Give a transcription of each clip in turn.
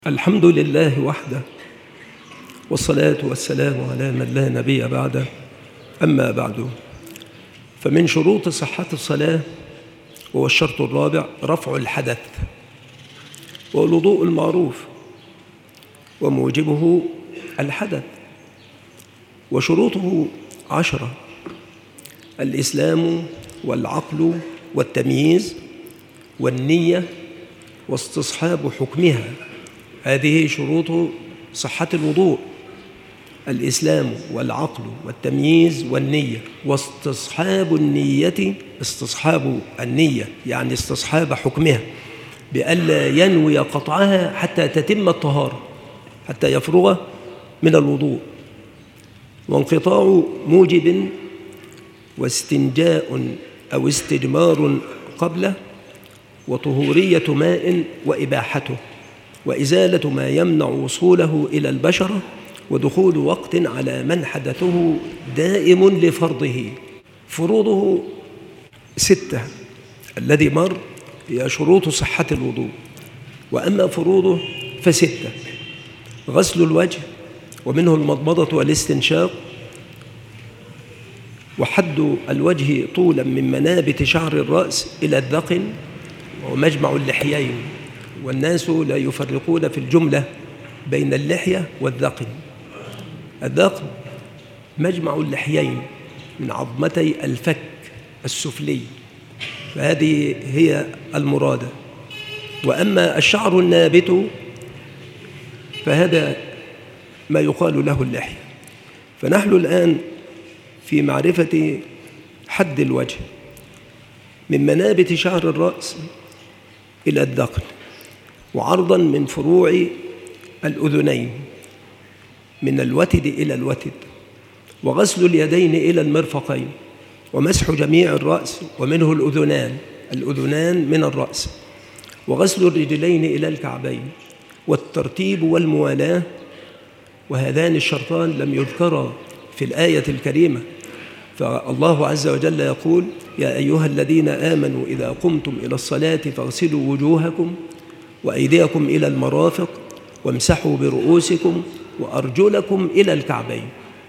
الحمد لله وحده، والصلاة والسلام على من لا نبي بعده. أما بعد، فمن شروط صحة الصلاة وهو الشرط الرابع رفع الحدث، والوضوء المعروف وموجبه الحدث، وشروطه 10: الإسلام والعقل والتمييز والنية واستصحاب حكمها. هذه شروط صحة الوضوء: الإسلام والعقل والتمييز والنية، واستصحاب النية. استصحاب النية يعني استصحاب حكمها، بألا ينوي قطعها حتى تتم الطهارة، حتى يفرغ من الوضوء. وانقطاع موجب، واستنجاء أو استجمار قبله، وطهورية ماء وإباحته، وإزالة ما يمنع وصوله إلى البشرة، ودخول وقت على من حدثه دائم لفرضه. فروضه 6 الذي مر هي شروط صحة الوضوء، وأما فروضه ف6: غسل الوجه، ومنه المضمضة والاستنشاق، وحد الوجه طولا من منابت شعر الرأس إلى الذقن، ومجمع اللحيين، والناس لا يفرقون في الجملة بين اللحية والذقن. الذقن مجمع اللحيين من عظمتي الفك السفلي، فهذه هي المرادة. وأما الشعر النابت فهذا ما يقال له اللحية. فنحن الآن في معرفة حد الوجه من منابت شعر الرأس إلى الذقن، وعرضا من فروع الأذنين من الوتد إلى الوتد، وغسل اليدين إلى المرفقين، ومسح جميع الرأس ومنه الأذنان من الرأس، وغسل الرجلين إلى الكعبين، والترتيب والموالاة. وهذان الشرطان لم يذكرا في الآية الكريمة، فالله عز وجل يقول: يا أيها الذين آمنوا إذا قمتم إلى الصلاة فاغسلوا وجوهكم وأيديكم إلى المرافق وامسحوا برؤوسكم وأرجلكم إلى الكعبين.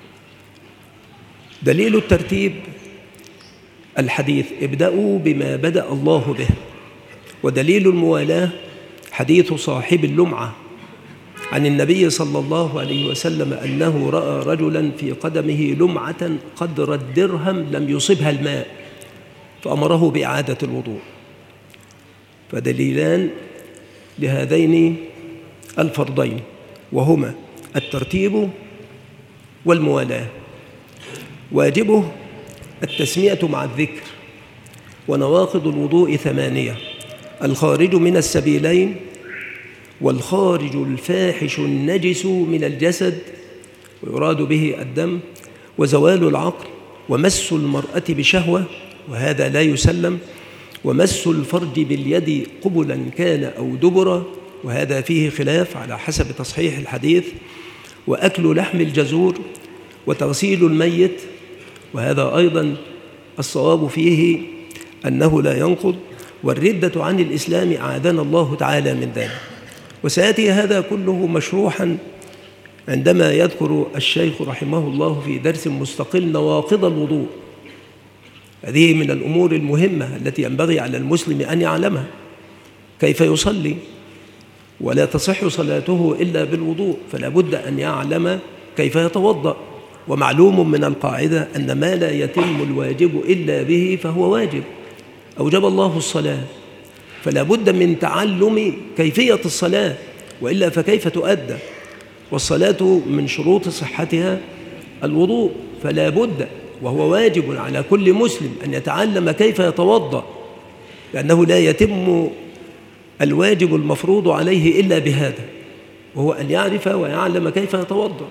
دليل الترتيب الحديث: ابدأوا بما بدأ الله به. ودليل الموالاة حديث صاحب اللمعة عن النبي صلى الله عليه وسلم أنه رأى رجلا في قدمه لمعة قدر الدرهم لم يصبها الماء، فأمره بإعادة الوضوء. فدليلان لهذين الفرضين، وهما الترتيب والموالاة. واجبه التسمية مع الذكر. ونواقض الوضوء 8: الخارج من السبيلين، والخارج الفاحش النجس من الجسد، ويراد به الدم، وزوال العقل، ومس المرأة بشهوة، وهذا لا يسلم، ومس الفرج باليد قبلا كان أو دبرا، وهذا فيه خلاف على حسب تصحيح الحديث، وأكل لحم الجزور، وتغسيل الميت، وهذا أيضا الصواب فيه أنه لا ينقض، والردة عن الإسلام أعاذنا الله تعالى من ذلك. وسيأتي هذا كله مشروحا عندما يذكر الشيخ رحمه الله في درس مستقل نواقض الوضوء. هذه من الأمور المهمة التي ينبغي على المسلم أن يعلمها: كيف يصلي، ولا تصح صلاته إلا بالوضوء، فلا بد أن يعلم كيف يتوضأ. ومعلوم من القاعدة أن ما لا يتم الواجب إلا به فهو واجب. أوجب الله الصلاة، فلا بد من تعلم كيفية الصلاة، وإلا فكيف تؤدى؟ والصلاة من شروط صحتها الوضوء، فلا بد وهو واجب على كل مسلم أن يتعلم كيف يتوضأ، لأنه لا يتم الواجب المفروض عليه إلا بهذا، وهو أن يعرف ويعلم كيف يتوضأ.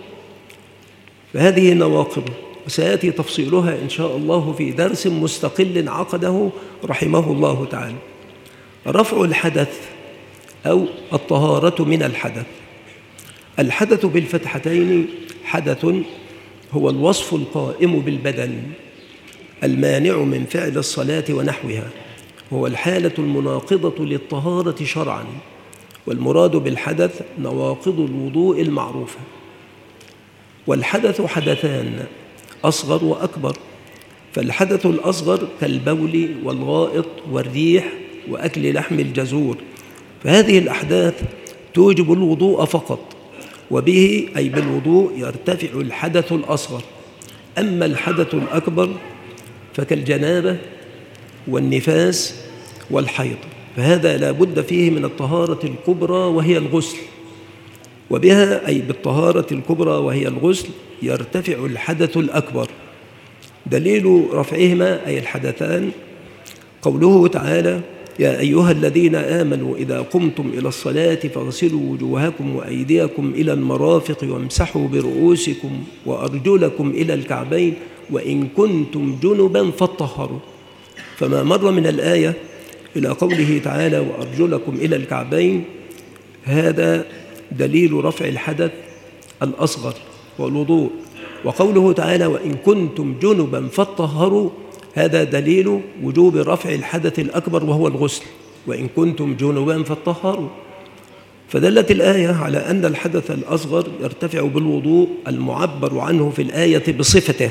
فهذه نواقض، وسيأتي تفصيلها إن شاء الله في درس مستقل عقده رحمه الله تعالى. رفع الحدث أو الطهارة من الحدث. الحدث بالفتحتين حدث هو الوصف القائم بالبدن المانع من فعل الصلاة ونحوها، هو الحالة المناقضة للطهارة شرعا، والمراد بالحدث نواقض الوضوء المعروفة. والحدث حدثان، أصغر وأكبر. فالحدث الأصغر كالبول والغائط والريح وأكل لحم الجزور، فهذه الأحداث توجب الوضوء فقط، وبه أي بالوضوء يرتفع الحدث الأصغر. أما الحدث الأكبر فكالجنابة والنفاس والحيض، فهذا لا بد فيه من الطهارة الكبرى وهي الغسل، وبها أي بالطهارة الكبرى وهي الغسل يرتفع الحدث الأكبر. دليل رفعهما أي الحدثان قوله تعالى: يا أيها الذين آمنوا إذا قمتم إلى الصلاة فاغسلوا وجوهكم وأيديكم إلى المرافق وامسحوا برؤوسكم وأرجلكم إلى الكعبين وإن كنتم جنبا فاطهروا. فما مر من الآية إلى قوله تعالى وأرجلكم إلى الكعبين هذا دليل رفع الحدث الأصغر والوضوء، وقوله تعالى وإن كنتم جنبا فاطهروا هذا دليل وجوب رفع الحدث الأكبر وهو الغسل، وإن كنتم جنبا فاطهروا. فدلت الآية على أن الحدث الأصغر يرتفع بالوضوء المعبر عنه في الآية بصفته،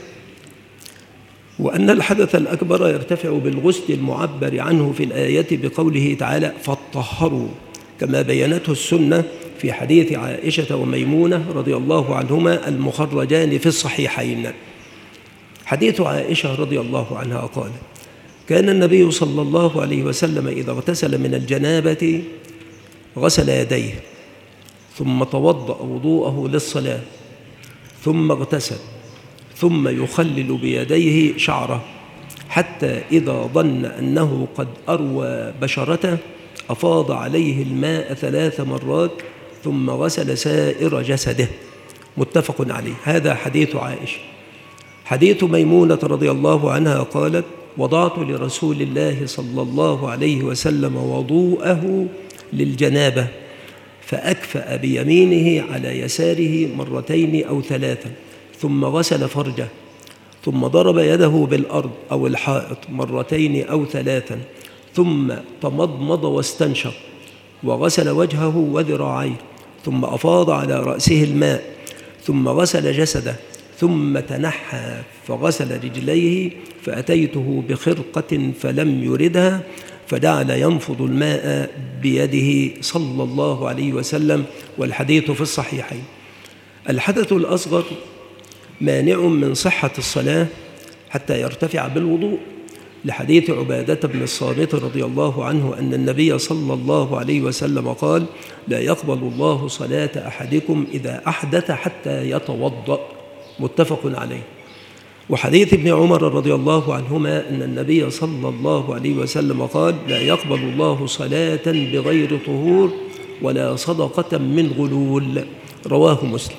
وأن الحدث الأكبر يرتفع بالغسل المعبر عنه في الآية بقوله تعالى فاطهروا، كما بينته السنة في حديث عائشة وميمونة رضي الله عنهما المخرجان في الصحيحين. حديث عائشة رضي الله عنها قال: كان النبي صلى الله عليه وسلم إذا اغتسل من الجنابة غسل يديه ثم توضأ وضوءه للصلاة ثم اغتسل ثم يخلل بيديه شعره حتى إذا ظن أنه قد أروى بشرته أفاض عليه الماء 3 مرات ثم غسل سائر جسده. متفق عليه. هذا حديث عائشة. حديث ميمونة رضي الله عنها قالت: وضعت لرسول الله صلى الله عليه وسلم وضوءه للجنابة فأكفأ بيمينه على يساره 2 أو 3 ثم غسل فرجه ثم ضرب يده بالأرض أو الحائط 2 أو 3 ثم تمضمض واستنشق وغسل وجهه وذراعيه ثم أفاض على رأسه الماء ثم غسل جسده ثم تنحى فغسل رجليه فأتيته بخرقة فلم يردها فجعل ينفض الماء بيده صلى الله عليه وسلم، والحديث في الصحيحين. الحدث الأصغر مانع من صحة الصلاة حتى يرتفع بالوضوء، لحديث عبادة بن الصامت رضي الله عنه أن النبي صلى الله عليه وسلم قال: لا يقبل الله صلاة أحدكم إذا أحدث حتى يتوضأ. متفق عليه. وحديث ابن عمر رضي الله عنهما أن النبي صلى الله عليه وسلم قال: لا يقبل الله صلاة بغير طهور ولا صدقة من غلول. رواه مسلم.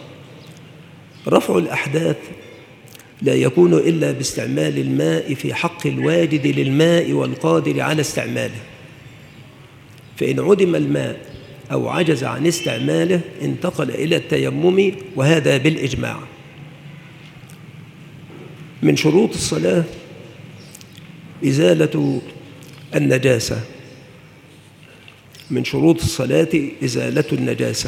رفع الأحداث لا يكون إلا باستعمال الماء في حق الواجد للماء والقادر على استعماله، فإن عدم الماء أو عجز عن استعماله انتقل إلى التيمم، وهذا بالإجماع. من شروط الصلاة إزالة النجاسة. من شروط الصلاة إزالة النجاسة.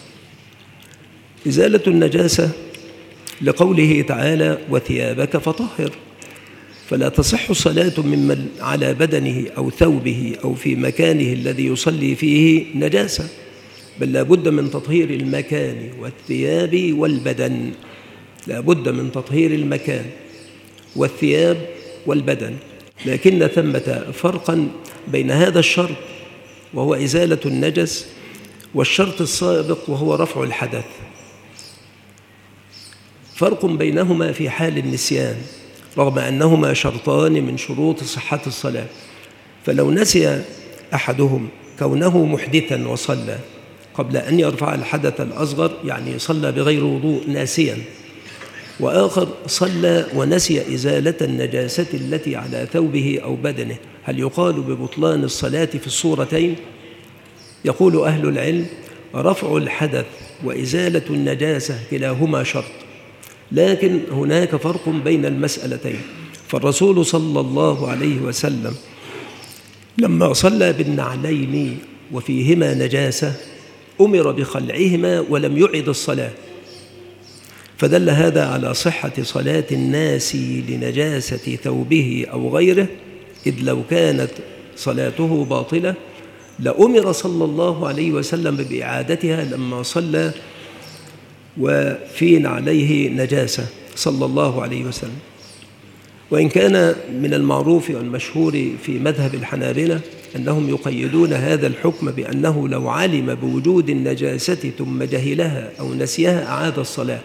إزالة النجاسة لقوله تعالى: وثيابك فطهر، فلا تصح صلاة ممن على بدنه أو ثوبه أو في مكانه الذي يصلي فيه نجاسة، بل لا بد من تطهير المكان والثياب والبدن. لا بد من تطهير المكان والثياب والبدن، لكن ثمة فرقا بين هذا الشرط وهو إزالة النجس والشرط السابق وهو رفع الحدث. فرق بينهما في حال النسيان رغم أنهما شرطان من شروط صحة الصلاة. فلو نسي أحدهم كونه محدثا وصلى قبل أن يرفع الحدث الأصغر، يعني صلى بغير وضوء ناسيا، وآخر صلى ونسي إزالة النجاسة التي على ثوبه أو بدنه، هل يقال ببطلان الصلاة في الصورتين؟ يقول أهل العلم: رفع الحدث وإزالة النجاسة كلاهما شرط، لكن هناك فرق بين المسألتين. فالرسول صلى الله عليه وسلم لما صلى بالنعلين وفيهما نجاسة أمر بخلعهما ولم يعد الصلاة، فدل هذا على صحة صلاة الناس لنجاسة ثوبه أو غيره، إذ لو كانت صلاته باطلة لأمر صلى الله عليه وسلم بإعادتها لما صلى وفين عليه نجاسة صلى الله عليه وسلم. وإن كان من المعروف والمشهور في مذهب الحنابلة أنهم يقيدون هذا الحكم بأنه لو علم بوجود النجاسة ثم جهلها أو نسيها أعاد الصلاة،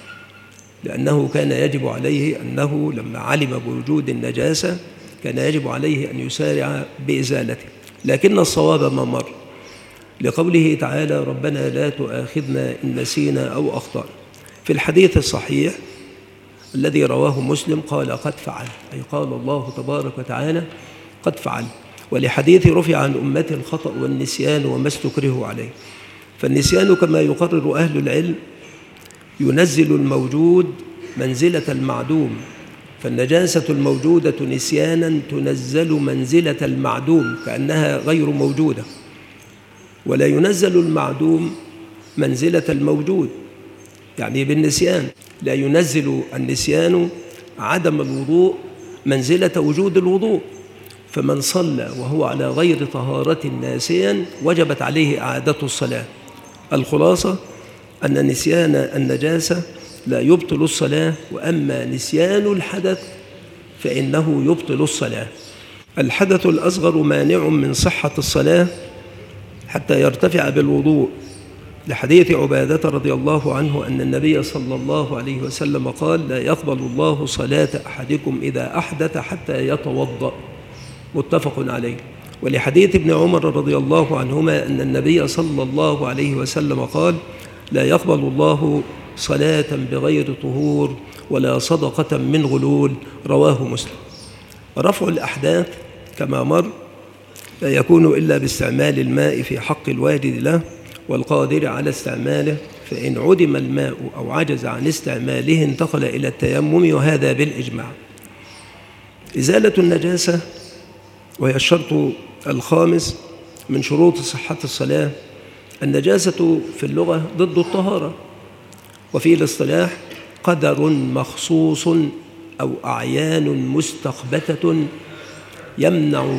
لأنه كان يجب عليه أنه لما علم بوجود النجاسة كان يجب عليه أن يسارع بإزالته، لكن الصواب ما مر لقوله تعالى ربنا لا تؤاخذنا إن نسينا أو أخطأنا. في الحديث الصحيح الذي رواه مسلم قال قد فعل، أي قال الله تبارك وتعالى قد فعل. ولحديث رفع عن أمتي الخطأ والنسيان وما استكرهوا عليه، فالنسيان كما يقرر أهل العلم ينزل الموجود منزلة المعدوم، فالنجاسة الموجودة نسيانا تنزل منزلة المعدوم كأنها غير موجودة، ولا ينزل المعدوم منزلة الموجود، يعني بالنسيان لا ينزل النسيان عدم الوضوء منزلة وجود الوضوء، فمن صلى وهو على غير طهارة ناسيا وجبت عليه إعادة الصلاة. الخلاصة أن نسيان النجاسة لا يبطل الصلاة، وأما نسيان الحدث فإنه يبطل الصلاة. الحدث الأصغر مانع من صحة الصلاة حتى يرتفع بالوضوء، لحديث عبادة رضي الله عنه أن النبي صلى الله عليه وسلم قال لا يقبل الله صلاة أحدكم إذا أحدث حتى يتوضأ، متفق عليه. ولحديث ابن عمر رضي الله عنهما أن النبي صلى الله عليه وسلم قال لا يقبل الله صلاة بغير طهور ولا صدقة من غلول، رواه مسلم. رفع الأحداث كما مر لا يكون إلا باستعمال الماء في حق الوارد له والقادر على استعماله، فإن عدم الماء أو عجز عن استعماله انتقل إلى التيمم، وهذا بالإجماع. إزالة النجاسة وهي الشرط الخامس من شروط صحة الصلاة. النجاسة في اللغة ضد الطهارة، وفي الاصطلاح قدر مخصوص أو أعيان مستقبتة يمنع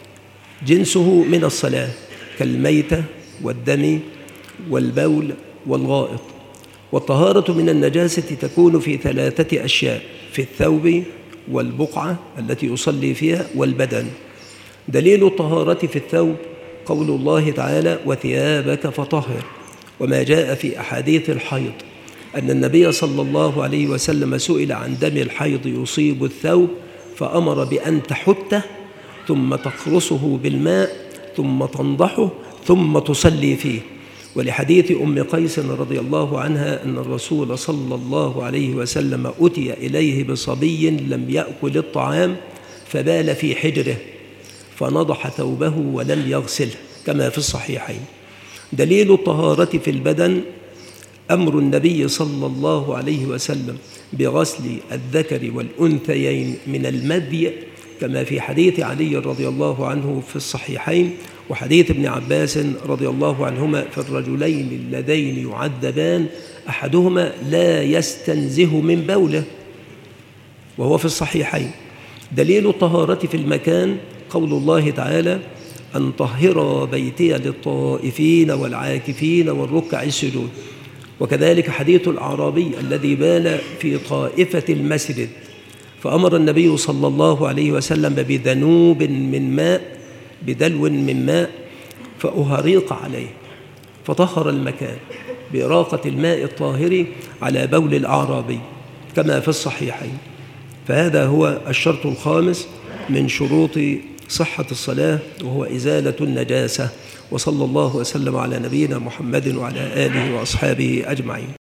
جنسه من الصلاة كالميتة والدم والبول والغائط. والطهارة من النجاسة تكون في ثلاثة أشياء: في الثوب والبقعة التي يصلي فيها والبدن. دليل الطهارة في الثوب قول الله تعالى وثيابك فطهر، وما جاء في أحاديث الحيض أن النبي صلى الله عليه وسلم سئل عن دم الحيض يصيب الثوب فأمر بأن تحته ثم تقرصه بالماء ثم تنضحه ثم تصلي فيه. ولحديث أم قيس رضي الله عنها أن الرسول صلى الله عليه وسلم أتي إليه بصبي لم يأكل الطعام فبال في حجره فنضح ثوبه ولم يغسله كما في الصحيحين. دليل الطهارة في البدن أمر النبي صلى الله عليه وسلم بغسل الذكر والأنثيين من المذي كما في حديث علي رضي الله عنه في الصحيحين، وحديث ابن عباس رضي الله عنهما في الرجلين اللذين يعذبان أحدهما لا يستنزه من بوله، وهو في الصحيحين. دليل الطهارة في المكان قول الله تعالى أن طهر بيتي للطائفين والعاكفين والركع السجود. وكذلك حديث الأعرابي الذي بال في طائفة المسجد فأمر النبي صلى الله عليه وسلم بذنوب من ماء بدلو من ماء فأهريق عليه فطهر المكان بإراقة الماء الطاهر على بول الأعرابي كما في الصحيحين. فهذا هو الشرط الخامس من شروط صحة الصلاة، وهو إزالة النجاسة. وصلى الله وسلم على نبينا محمد وعلى آله وأصحابه أجمعين.